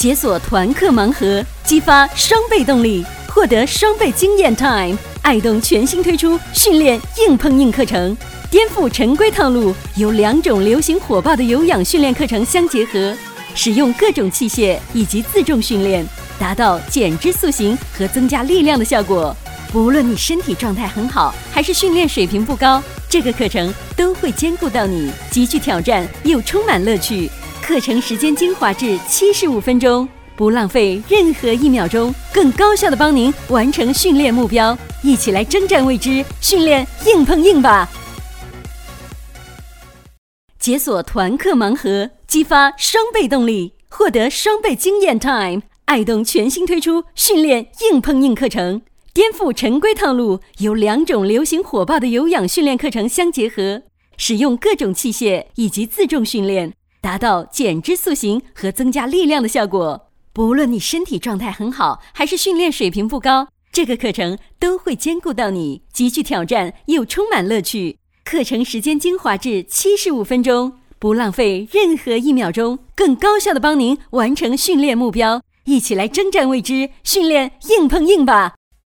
解锁团课盲盒，激发双倍动力，获得双倍经验 time。爱动全新推出训练硬碰硬课程，颠覆陈规套路，由2种流行火爆的有氧训练课程相结合，使用各种器械以及自重训练，达到减脂塑形和增加力量的效果。无论你身体状态很好，还是训练水平不高，这个课程都会兼顾到你，极具挑战又充满乐趣。课程时间精华至75分钟，不浪费任何1秒钟，更高效地帮您完成训练目标。一起来征战未知，训练硬碰硬吧！解锁团课盲盒，激发双倍动力，获得双倍经验 time。爱动全新推出训练硬碰硬课程，颠覆陈规套路，由2种流行火爆的有氧训练课程相结合，使用各种器械以及自重训练，达到减脂塑形和增加力量的效果。不论你身体状态很好，还是训练水平不高，这个课程都会兼顾到你，极具挑战又充满乐趣。课程时间精华至75分钟，不浪费任何1秒钟，更高效地帮您完成训练目标。一起来征战未知，训练硬碰硬吧！